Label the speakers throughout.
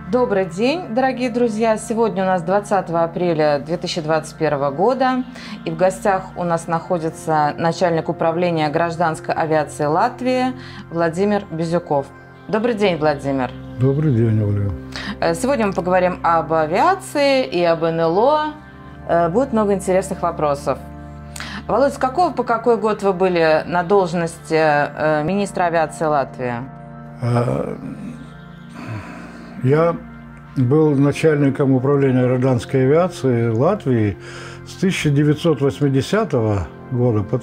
Speaker 1: Добрый день, дорогие друзья! Сегодня у нас 20 апреля 2021 года, и в гостях у нас находится начальник управления гражданской авиации Латвии Владимир Безюков. Добрый день, Владимир!
Speaker 2: Добрый день, Оля!
Speaker 1: Сегодня мы поговорим об авиации и об НЛО. Будет много интересных вопросов. Володь, с какого по какой год вы были на должности министра авиации Латвии?
Speaker 2: Я был начальником управления гражданской авиации Латвии с 1980 года по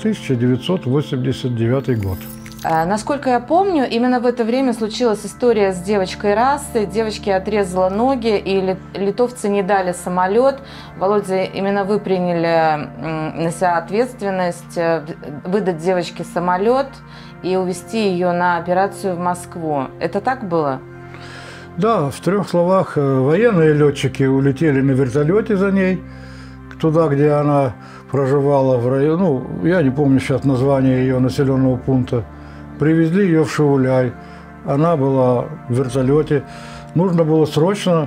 Speaker 2: 1989 год.
Speaker 1: Насколько я помню, именно в это время случилась история с девочкой расы. Девочке отрезала ноги, и литовцы не дали самолет. Володя, именно вы приняли на себя ответственность выдать девочке самолет и увезти ее на операцию в Москву. Это так было?
Speaker 2: Да, в трех словах, военные летчики улетели на вертолете за ней, туда, где она проживала, в районе, ну, я не помню сейчас название ее населенного пункта, привезли ее в Шауляй, она была в вертолете, нужно было срочно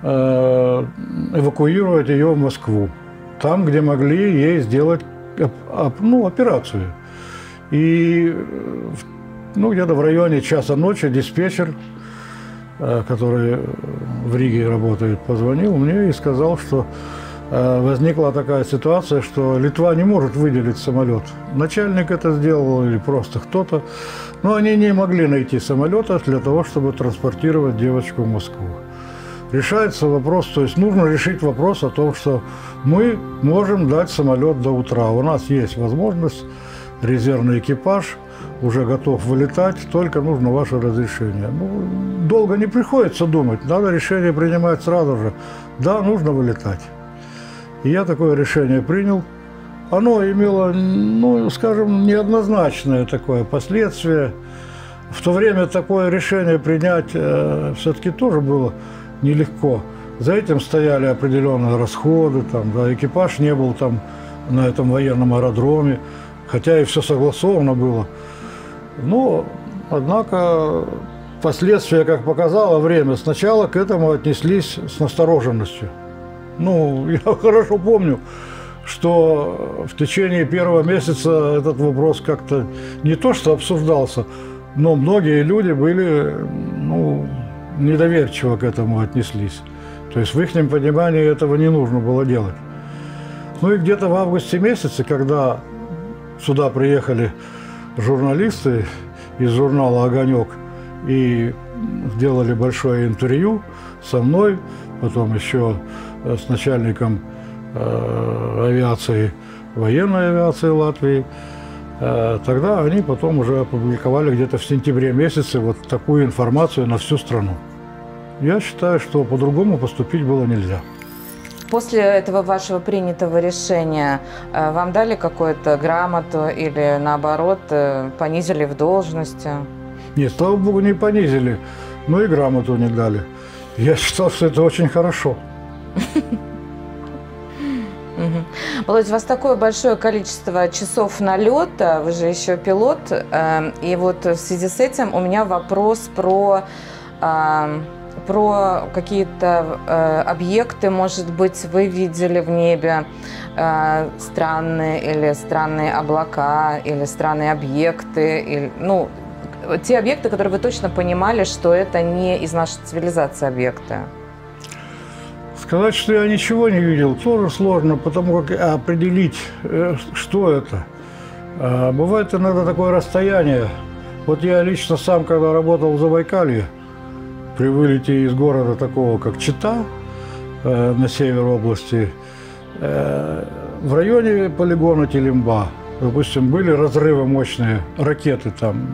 Speaker 2: эвакуировать ее в Москву, там, где могли ей сделать операцию. И где-то в районе часа ночи диспетчер, который в Риге работает, позвонил мне и сказал, что возникла такая ситуация, что Литва не может выделить самолет. Начальник это сделал или просто кто-то, но они не могли найти самолета для того, чтобы транспортировать девочку в Москву. Решается вопрос, то есть нужно решить вопрос о том, что мы можем дать самолет до утра. У нас есть возможность, резервный экипаж уже готов вылетать, только нужно ваше разрешение. Долго не приходится думать, надо решение принимать сразу же. Да, нужно вылетать. И я такое решение принял. Оно имело, скажем, неоднозначное такое последствие. В то время такое решение принять все-таки тоже было нелегко. За этим стояли определенные расходы, экипаж не был там на этом военном аэродроме, хотя и все согласовано было. Но, однако, последствия, как показало время, сначала к этому отнеслись с настороженностью. Я хорошо помню, что в течение первого месяца этот вопрос как-то не то что обсуждался, но многие люди были, недоверчиво к этому отнеслись. То есть в их понимании этого не нужно было делать. И где-то в августе месяце, когда сюда приехали журналисты из журнала «Огонек» и сделали большое интервью со мной, потом еще с начальником авиации, военной авиации Латвии. Тогда они потом уже опубликовали где-то в сентябре месяце вот такую информацию на всю страну. Я считаю, что по-другому поступить было нельзя.
Speaker 1: После этого вашего принятого решения вам дали какую-то грамоту или, наоборот, понизили в должности?
Speaker 2: Нет, слава богу, не понизили, но и грамоту не дали. Я считал, что это очень хорошо.
Speaker 1: Володь, у вас такое большое количество часов налета, вы же еще пилот, и вот в связи с этим у меня вопрос про какие-то объекты, может быть, вы видели в небе странные облака, или странные объекты, или, те объекты, которые вы точно понимали, что это не из нашей цивилизации объекты.
Speaker 2: Сказать, что я ничего не видел, тоже сложно, потому как определить, что это. Бывает иногда такое расстояние. Вот я лично сам, когда работал в Забайкалье, при вылете из города такого, как Чита, на север области, в районе полигона Телимба, допустим, были разрывы мощные, ракеты там.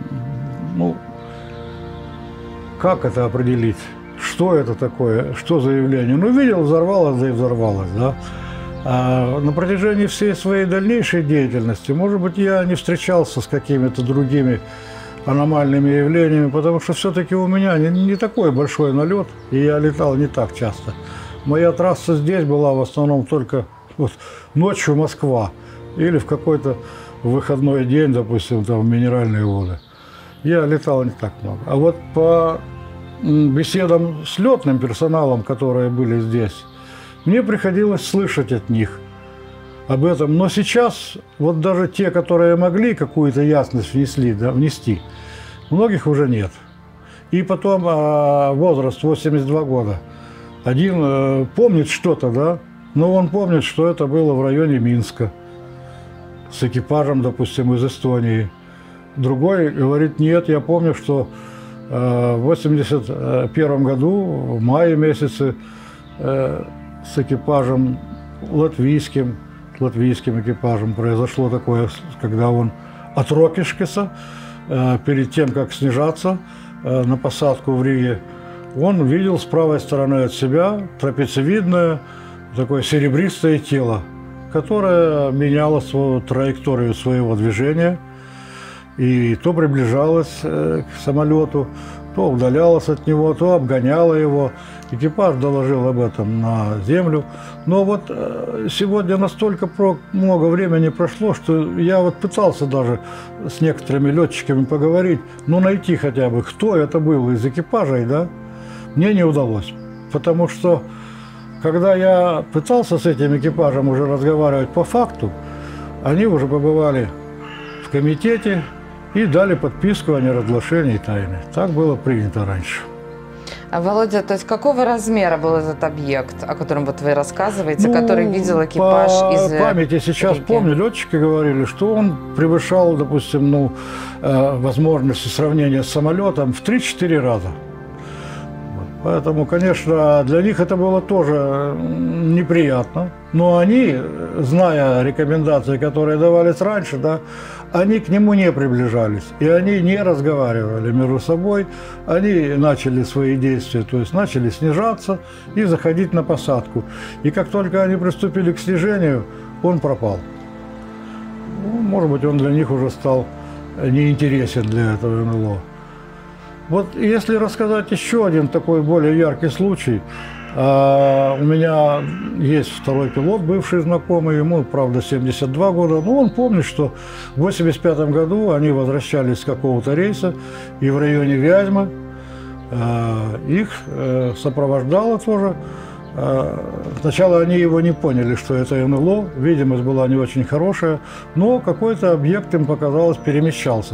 Speaker 2: Как это определить? Что это такое? Что за явление? Видел, взорвалось, да и взорвалось, да? На протяжении всей своей дальнейшей деятельности, может быть, я не встречался с какими-то другими аномальными явлениями, потому что все-таки у меня не такой большой налет, и я летал не так часто. Моя трасса здесь была в основном только ночью Москва или в какой-то выходной день, допустим, там в Минеральные воды. Я летал не так много. А вот по беседам с летным персоналом, которые были здесь, мне приходилось слышать от них об этом. Но сейчас вот даже те, которые могли какую-то ясность внести, многих уже нет. И потом возраст 82 года. Один помнит что-то, да, но он помнит, что это было в районе Минска с экипажем, допустим, из Эстонии. Другой говорит, нет, я помню, что в 81 году, в мае месяце, с экипажем латвийским экипажем произошло такое, когда он от Рокишкеса, перед тем, как снижаться на посадку в Риге, он видел с правой стороны от себя трапециевидное, такое серебристое тело, которое меняло свою траекторию своего движения и то приближалось к самолету, то удалялось от него, то обгоняло его. Экипаж доложил об этом на землю. Но вот сегодня настолько много времени прошло, что я вот пытался даже с некоторыми летчиками поговорить, ну найти хотя бы, кто это был из экипажей, да, мне не удалось. Потому что, когда я пытался с этим экипажем уже разговаривать по факту, они уже побывали в комитете и дали подписку о неразглашении тайны. Так было принято раньше.
Speaker 1: А, Володя, то есть какого размера был этот объект, о котором вот вы рассказываете, который видел экипаж из
Speaker 2: памяти сейчас
Speaker 1: Риги?
Speaker 2: Помню, летчики говорили, что он превышал, допустим, возможности сравнения с самолетом в 3-4 раза. Поэтому, конечно, для них это было тоже неприятно. Но они, зная рекомендации, которые давались раньше, да, они к нему не приближались. И они не разговаривали между собой. Они начали свои действия, то есть начали снижаться и заходить на посадку. И как только они приступили к снижению, он пропал. Ну, может быть, он для них уже стал неинтересен для этого НЛО. Вот если рассказать еще один такой более яркий случай, у меня есть второй пилот, бывший знакомый, ему, правда, 72 года, но он помнит, что в 85 году они возвращались с какого-то рейса, и в районе Вязьмы их сопровождало тоже. Сначала они его не поняли, что это НЛО, видимость была не очень хорошая, но какой-то объект им показалось перемещался.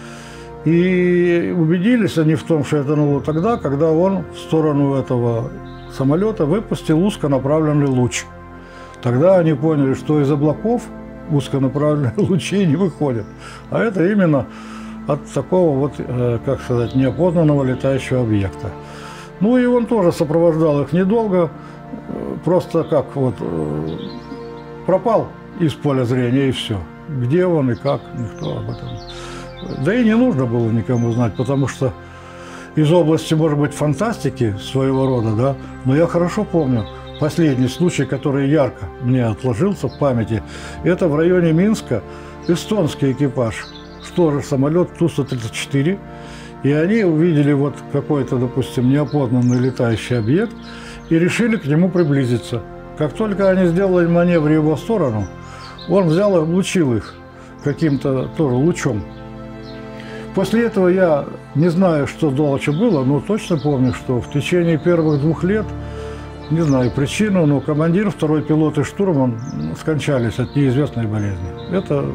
Speaker 2: И убедились они в том, что это НЛО тогда, когда он в сторону этого самолета выпустил узконаправленный луч. Тогда они поняли, что из облаков узконаправленные лучи не выходят. А это именно от такого вот, как сказать, неопознанного летающего объекта. Ну и он тоже сопровождал их недолго, просто как вот пропал из поля зрения и все. Где он и как, никто об этом. Да и не нужно было никому знать, потому что из области, может быть, фантастики своего рода, да, но я хорошо помню последний случай, который ярко мне отложился в памяти. Это в районе Минска эстонский экипаж, тоже самолет Ту-134, и они увидели вот какой-то, допустим, неопознанный летающий объект и решили к нему приблизиться. Как только они сделали маневр в его сторону, он взял и облучил их каким-то тоже лучом. После этого я не знаю, что дальше было, но точно помню, что в течение первых 2 лет, не знаю причину, но командир, второй пилот и штурман скончались от неизвестной болезни. Это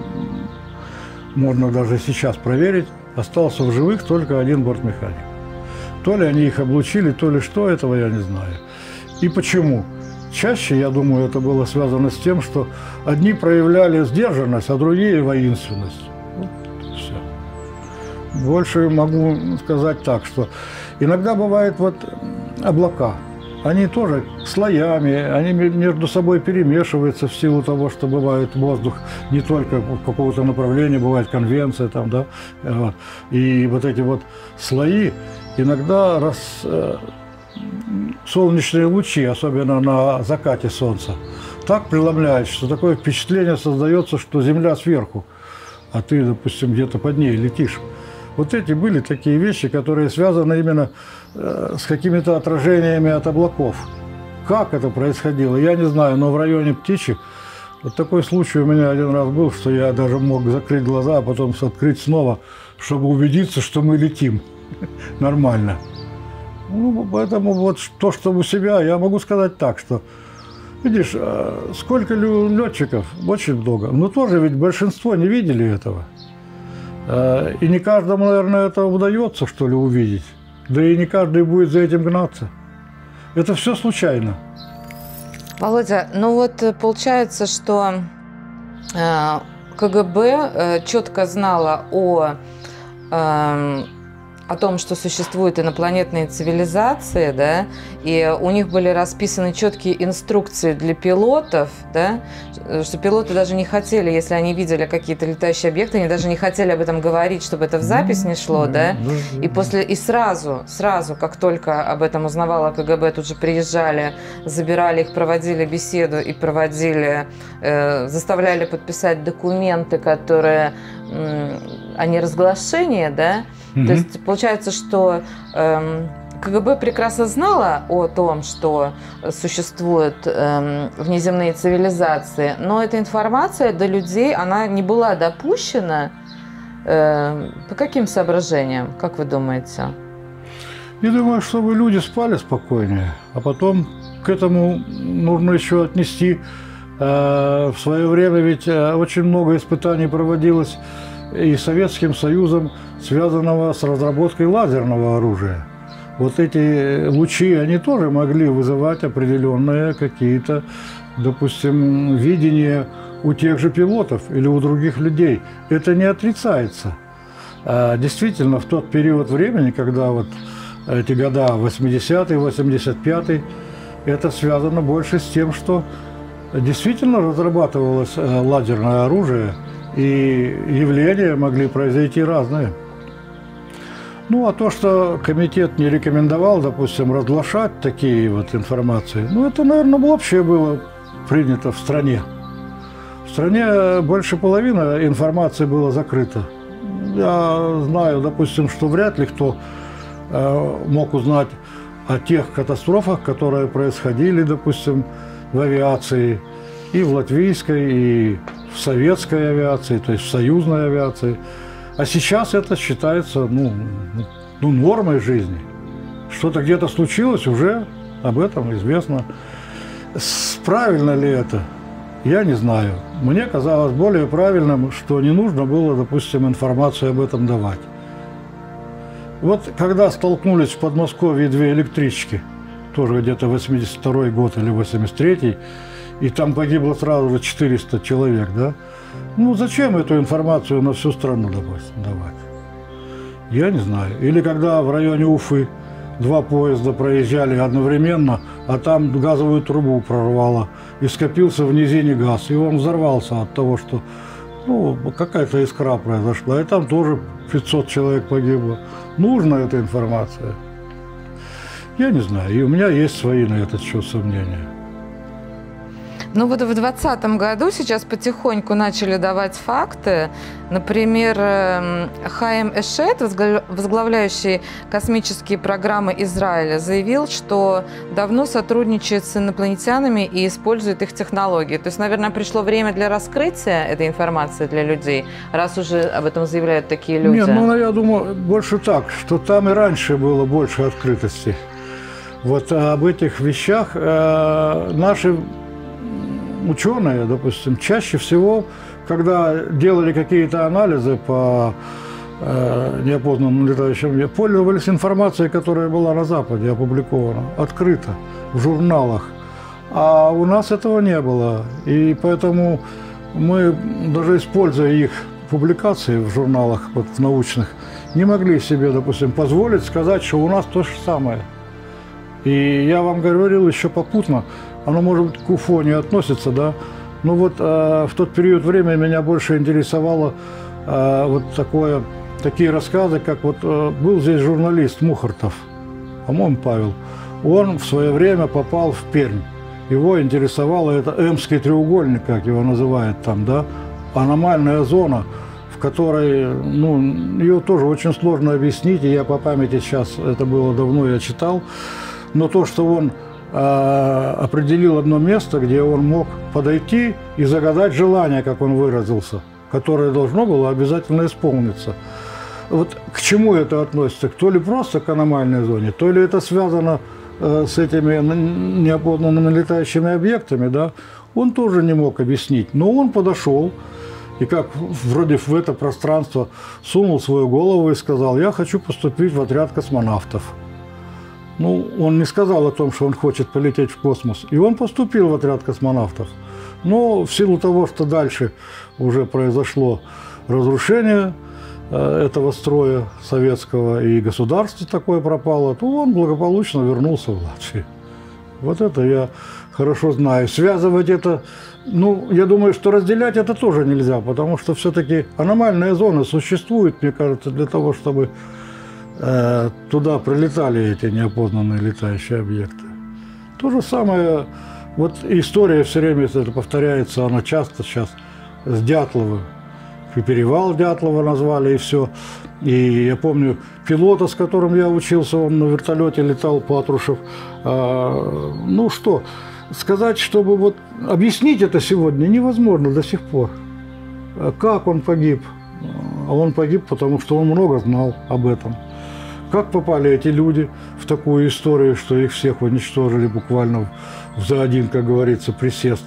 Speaker 2: можно даже сейчас проверить. Остался в живых только один бортмеханик. То ли они их облучили, то ли что, этого я не знаю. И почему? Чаще, я думаю, это было связано с тем, что одни проявляли сдержанность, а другие – воинственность. Больше могу сказать так, что иногда бывают вот облака, они тоже слоями, они между собой перемешиваются в силу того, что бывает воздух не только какого-то направления, бывает конвенция там, да, вот. И вот эти вот слои иногда солнечные лучи, особенно на закате солнца, так преломляют, что такое впечатление создается, что Земля сверху, а ты, допустим, где-то под ней летишь. Вот эти были такие вещи, которые связаны именно с какими-то отражениями от облаков. Как это происходило, я не знаю, но в районе Птичьих вот такой случай у меня один раз был, что я даже мог закрыть глаза, а потом открыть снова, чтобы убедиться, что мы летим нормально. Ну, поэтому вот то, что у себя, я могу сказать так, что, видишь, сколько летчиков, очень много, но тоже ведь большинство не видели этого. И не каждому, наверное, это удается, что ли, увидеть. Да и не каждый будет за этим гнаться. Это все случайно.
Speaker 1: Володя, ну вот получается, что КГБ четко знала о том, что существуют инопланетные цивилизации, да, и у них были расписаны четкие инструкции для пилотов, да, что пилоты даже не хотели, если они видели какие-то летающие объекты, они даже не хотели об этом говорить, чтобы это в запись не шло, да, и сразу, как только об этом узнавала КГБ, тут же приезжали, забирали их, проводили беседу и заставляли подписать документы, которые о неразглашении, да. То есть получается, что КГБ прекрасно знала о том, что существуют внеземные цивилизации, но эта информация до людей, она не была допущена. По каким соображениям, как вы думаете?
Speaker 2: Я думаю, чтобы люди спали спокойнее, а потом к этому нужно еще отнести. В свое время ведь очень много испытаний проводилось и Советским Союзом, связанного с разработкой лазерного оружия. Вот эти лучи, они тоже могли вызывать определенные какие-то, допустим, видения у тех же пилотов или у других людей. Это не отрицается. Действительно, в тот период времени, когда вот эти года 80-й, 85-й, это связано больше с тем, что действительно разрабатывалось лазерное оружие, и явления могли произойти разные. Ну, а то, что комитет не рекомендовал, допустим, разглашать такие вот информации, ну, это, наверное, общее было принято в стране. В стране больше половины информации было закрыто. Я знаю, допустим, что вряд ли кто мог узнать о тех катастрофах, которые происходили, допустим, в авиации, и в латвийской, и в советской авиации, то есть в союзной авиации. А сейчас это считается нормой жизни. Что-то где-то случилось, уже об этом известно. Правильно ли это? Я не знаю. Мне казалось более правильным, что не нужно было, допустим, информацию об этом давать. Вот когда столкнулись в Подмосковье две электрички, тоже где-то 82-й год или 83-й, и там погибло сразу же 400 человек, да? Ну, зачем эту информацию на всю страну, допустим, давать? Я не знаю. Или когда в районе Уфы два поезда проезжали одновременно, а там газовую трубу прорвало, и скопился в низине газ, и он взорвался от того, что какая-то искра произошла, и там тоже 500 человек погибло. Нужна эта информация? Я не знаю, и у меня есть свои на этот счет сомнения.
Speaker 1: Ну вот в 2020 году сейчас потихоньку начали давать факты. Например, Хаим Эшет, возглавляющий космические программы Израиля, заявил, что давно сотрудничает с инопланетянами и использует их технологии. То есть, наверное, пришло время для раскрытия этой информации для людей, раз уже об этом заявляют такие люди.
Speaker 2: Нет, я думаю, больше так, что там и раньше было больше открытости. Вот об этих вещах наши ученые, допустим, чаще всего, когда делали какие-то анализы по неопознанным летающим, пользовались информацией, которая была на Западе опубликована, открыто, в журналах. А у нас этого не было. И поэтому мы, даже используя их публикации в журналах научных, не могли себе, допустим, позволить сказать, что у нас то же самое. И я вам говорил еще попутно, оно, может быть, к УФО не относится, да, но вот в тот период времени меня больше интересовало такие рассказы, как был здесь журналист Мухартов, по-моему, Павел. Он в свое время попал в Пермь. Его интересовало это Эмский треугольник, как его называют там, да, аномальная зона, в которой, ее тоже очень сложно объяснить, и я по памяти сейчас, это было давно, я читал, но то, что он определил одно место, где он мог подойти и загадать желание, как он выразился, которое должно было обязательно исполниться. вот к чему это относится? То ли просто к аномальной зоне, то ли это связано с этими неопознанными летающими объектами, да? Он тоже не мог объяснить. Но он подошел и как вроде в это пространство сунул свою голову и сказал: я хочу поступить в отряд космонавтов. Ну, он не сказал о том, что он хочет полететь в космос. И он поступил в отряд космонавтов. Но в силу того, что дальше уже произошло разрушение этого строя советского, и государство такое пропало, то он благополучно вернулся в Латвию. Вот это я хорошо знаю. Связывать это, ну, я думаю, что разделять это тоже нельзя, потому что все-таки аномальная зона существует, мне кажется, для того, чтобы туда прилетали эти неопознанные летающие объекты. То же самое, вот история все время это повторяется, она часто сейчас с Дятлова. И перевал Дятлова назвали, и все. И я помню пилота, с которым я учился, он на вертолете летал, Патрушев. Ну что, сказать, чтобы вот объяснить это сегодня невозможно до сих пор. Как он погиб? А он погиб, потому что он много знал об этом. Как попали эти люди в такую историю, что их всех уничтожили буквально за один, как говорится, присест.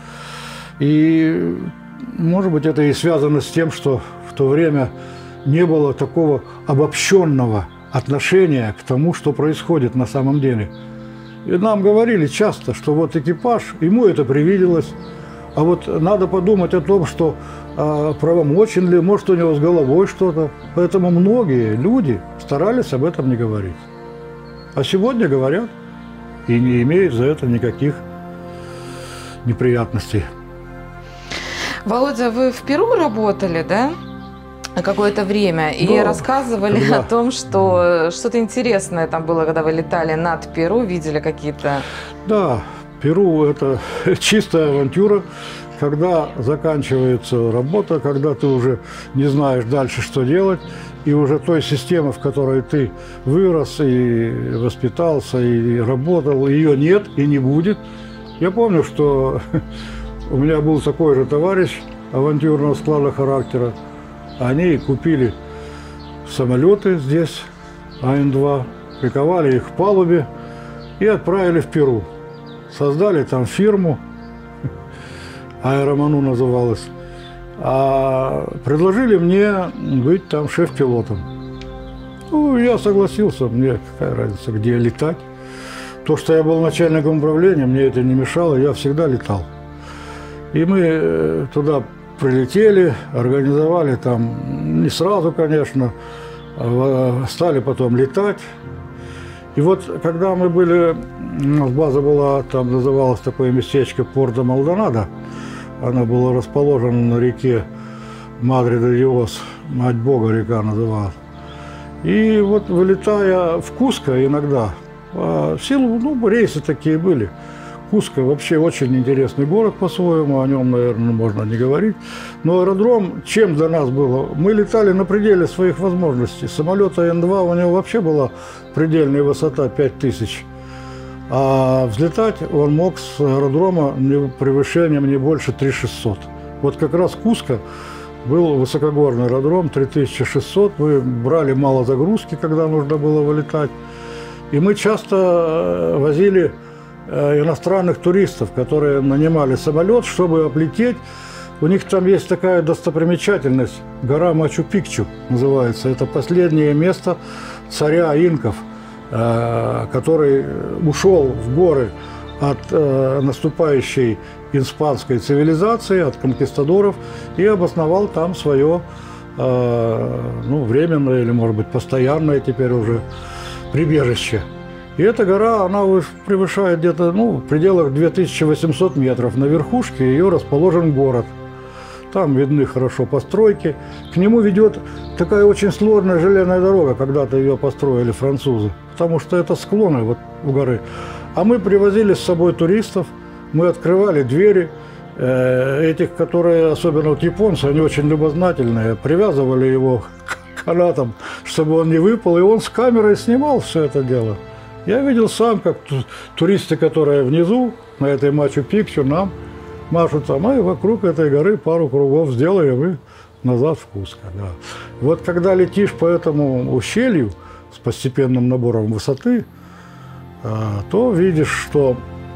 Speaker 2: И, может быть, это и связано с тем, что в то время не было такого обобщенного отношения к тому, что происходит на самом деле. И нам говорили часто, что вот экипаж, ему это привиделось, а вот надо подумать о том, что правомочен ли, может, у него с головой что-то. Поэтому многие люди старались об этом не говорить. А сегодня говорят и не имеют за это никаких неприятностей.
Speaker 1: Володя, вы в Перу работали, да? Какое-то время. И
Speaker 2: да,
Speaker 1: рассказывали о том, что что-то интересное там было, когда вы летали над Перу, видели какие-то...
Speaker 2: Да, Перу – это чистая авантюра, когда заканчивается работа, когда ты уже не знаешь дальше, что делать, и уже той системы, в которой ты вырос и воспитался, и работал, ее нет и не будет. Я помню, что у меня был такой же товарищ авантюрного склада характера. Они купили самолеты здесь, Ан-2, приковали их к палубе и отправили в Перу. Создали там фирму, Аэроману называлась, а предложили мне быть там шеф-пилотом. Ну, я согласился, мне какая разница, где летать. То, что я был начальником управления, мне это не мешало, я всегда летал. И мы туда прилетели, организовали там, не сразу, конечно, стали потом летать. И вот, когда мы были, у нас база была, там называлось такое местечко Порто-Малдонадо, она была расположена на реке Мадре-де-Диос, Мать Бога река называлась. И вот, вылетая в Куско иногда, в силу, ну, рейсы такие были. Куско вообще очень интересный город по-своему, о нем, наверное, можно не говорить. Но аэродром, чем для нас было? Мы летали на пределе своих возможностей. Самолет Ан-2, у него вообще была предельная высота 5000. А взлетать он мог с аэродрома превышением не больше 3600. Вот как раз Куско был высокогорный аэродром, 3600. Мы брали мало загрузки, когда нужно было вылетать. И мы часто возили иностранных туристов, которые нанимали самолет, чтобы облететь. У них там есть такая достопримечательность, гора Мачу-Пикчу называется. Это последнее место царя инков, который ушел в горы от наступающей испанской цивилизации, от конкистадоров, и обосновал там свое, ну, временное или, может быть, постоянное теперь уже прибежище. И эта гора, она превышает где-то, ну, в пределах 2800 метров. На верхушке ее расположен город. Там видны хорошо постройки. К нему ведет такая очень сложная железная дорога. Когда-то ее построили французы. Потому что это склоны вот у горы. А мы привозили с собой туристов. Мы открывали двери. Этих, которые, особенно вот японцы, они очень любознательные. Привязывали его к канатам, чтобы он не выпал. И он с камерой снимал все это дело. Я видел сам, как туристы, которые внизу, на этой Мачу-Пикчу, нам машут там, и вокруг этой горы пару кругов сделаем, и назад в Куско, да. Вот когда летишь по этому ущелью с постепенным набором высоты, то видишь, что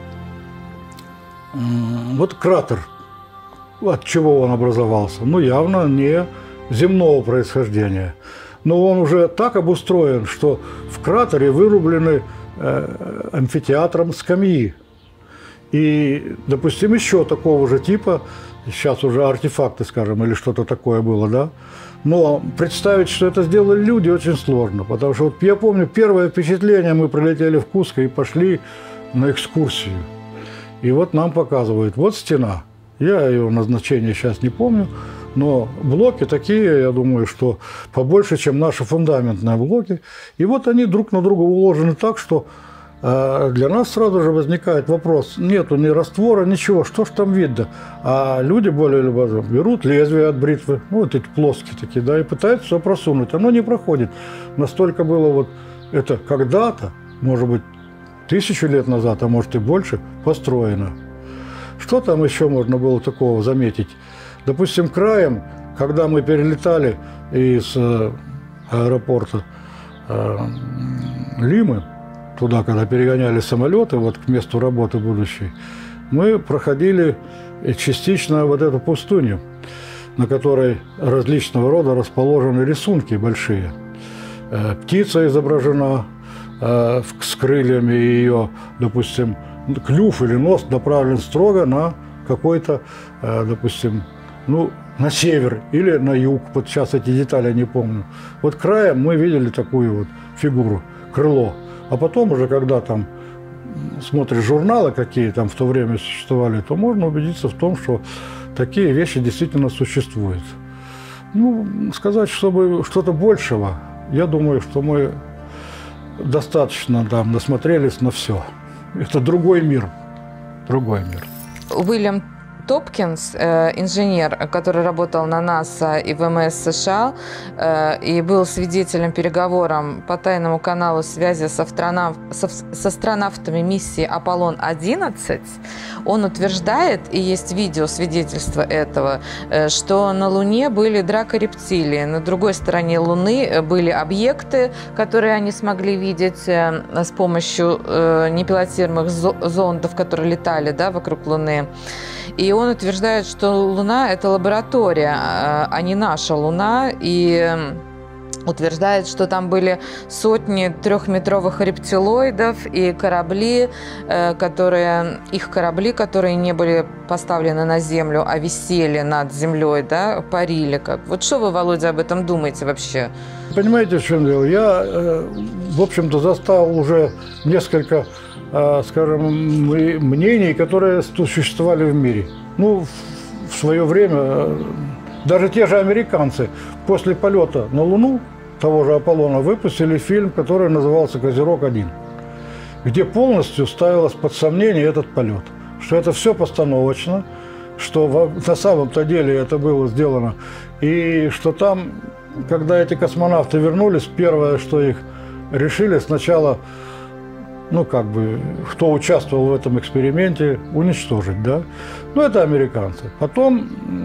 Speaker 2: вот кратер, от чего он образовался, ну, явно не земного происхождения. Но он уже так обустроен, что в кратере вырублены амфитеатром скамьи. И, допустим, еще такого же типа, сейчас уже артефакты, скажем, или что-то такое было, да. Но представить, что это сделали люди, очень сложно. Потому что вот я помню, первое впечатление, мы прилетели в Куско и пошли на экскурсию. И вот нам показывают, вот стена. Я ее назначение сейчас не помню, но блоки такие, я думаю, что побольше, чем наши фундаментные блоки. И вот они друг на друга уложены так, что для нас сразу же возникает вопрос, нету ни раствора, ничего, что ж там видно? А люди более любопытные берут лезвие от бритвы, ну, вот эти плоские такие, да, и пытаются все просунуть. Оно не проходит. Настолько было вот это когда-то, может быть, 1000 лет назад, а может и больше, построено. Что там еще можно было такого заметить? Допустим, краем, когда мы перелетали из аэропорта Лимы, туда, когда перегоняли самолеты, вот к месту работы будущей, мы проходили частично вот эту пустыню, на которой различного рода расположены рисунки большие. Птица изображена с крыльями, и ее, допустим, клюв или нос направлен строго на какой-то, допустим, ну, на север или на юг. Вот сейчас эти детали я не помню. Вот краем мы видели такую вот фигуру, крыло. А потом уже, когда там смотришь журналы, какие там в то время существовали, то можно убедиться в том, что такие вещи действительно существуют. Ну, сказать, чтобы что-то большего, я думаю, что мы достаточно там насмотрелись на все. Это другой мир. Другой мир.
Speaker 1: Уильям Топкинс, инженер, который работал на НАСА и ВМС США и был свидетелем переговорам по тайному каналу связи с астронавтами миссии Аполлон-11, он утверждает, и есть видео свидетельства этого, что на Луне были дракорептилии, на другой стороне Луны были объекты, которые они смогли видеть с помощью непилотируемых зондов, которые летали, да, вокруг Луны. И он утверждает, что Луна – это лаборатория, а не наша Луна, и утверждает, что там были сотни трехметровых рептилоидов и корабли, которые не были поставлены на Землю, а висели над Землей, да, парили. Как. Вот что вы, Володя, об этом думаете вообще?
Speaker 2: Понимаете, в чем дело? Я, в общем-то, застал уже несколько, скажем, мнений, которые существовали в мире. Ну, в свое время даже те же американцы после полета на Луну, того же Аполлона, выпустили фильм, который назывался «Козерог-1», где полностью ставилось под сомнение этот полет, что это все постановочно, что на самом-то деле это было сделано, и что там, когда эти космонавты вернулись, первое, что их решили сначала, ну, как бы, кто участвовал в этом эксперименте, уничтожить, да. Ну, это американцы. Потом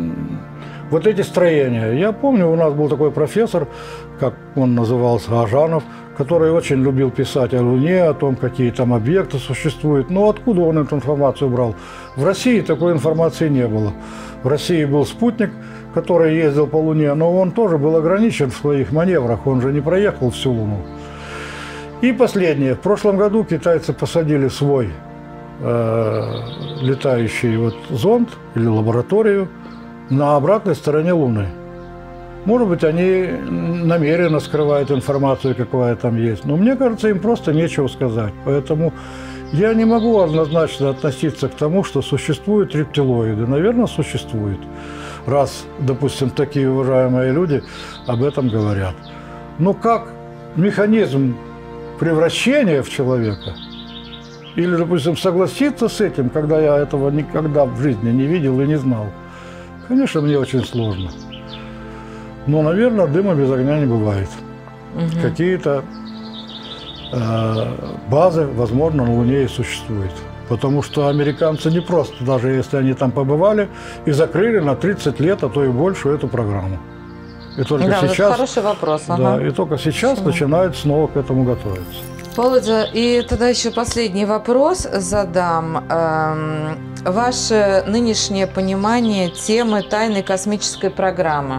Speaker 2: вот эти строения. Я помню, у нас был такой профессор, как он назывался, Ажанов, который очень любил писать о Луне, о том, какие там объекты существуют. Но откуда он эту информацию брал? В России такой информации не было. В России был спутник, который ездил по Луне, но он тоже был ограничен в своих маневрах, он же не проехал всю Луну. И последнее. В прошлом году китайцы посадили свой летающий вот зонд или лабораторию на обратной стороне Луны. Может быть, они намеренно скрывают информацию, какая там есть. Но мне кажется, им просто нечего сказать. Поэтому я не могу однозначно относиться к тому, что существуют рептилоиды. Наверное, существуют. Раз, допустим, такие уважаемые люди об этом говорят. Но как механизм превращения в человека, или, допустим, согласиться с этим, когда я этого никогда в жизни не видел и не знал, конечно, мне очень сложно. Но, наверное, дыма без огня не бывает. Угу. Какие-то базы, возможно, на Луне и существуют. Потому что американцы не просто, даже если они там побывали, и закрыли на 30 лет, а то и больше эту программу. И только
Speaker 1: Да,
Speaker 2: сейчас,
Speaker 1: это хороший вопрос.
Speaker 2: да,
Speaker 1: Ага.
Speaker 2: и только сейчас начинают снова к этому готовиться.
Speaker 1: Володя, и тогда еще последний вопрос задам. Ваше нынешнее понимание темы тайной космической программы?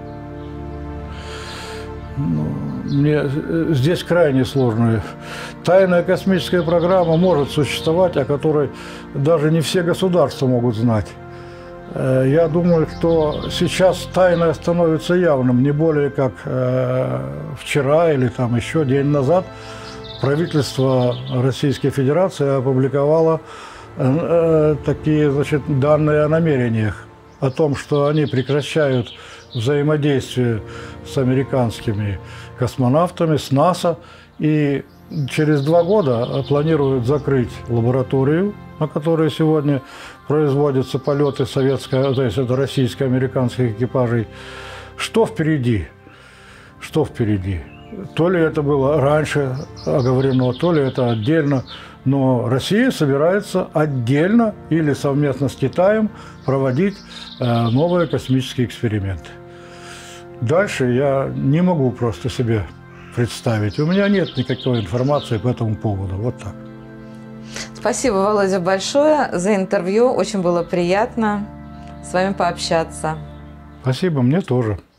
Speaker 2: Мне здесь крайне сложно. Тайная космическая программа может существовать, о которой даже не все государства могут знать. Я думаю, что сейчас тайное становится явным, не более как вчера или там еще день назад правительство Российской Федерации опубликовало такие, значит, данные о намерениях, о том, что они прекращают взаимодействие с американскими космонавтами, с НАСА, и через 2 года планируют закрыть лабораторию, на которой сегодня производятся полеты то есть это российско-американских экипажей. Что впереди? Что впереди? То ли это было раньше оговорено, то ли это отдельно, но Россия собирается отдельно или совместно с Китаем проводить новые космические эксперименты. Дальше я не могу просто себе представить. У меня нет никакой информации по этому поводу. Вот так.
Speaker 1: Спасибо, Володя, большое за интервью. Очень было приятно с вами пообщаться.
Speaker 2: Спасибо, мне тоже.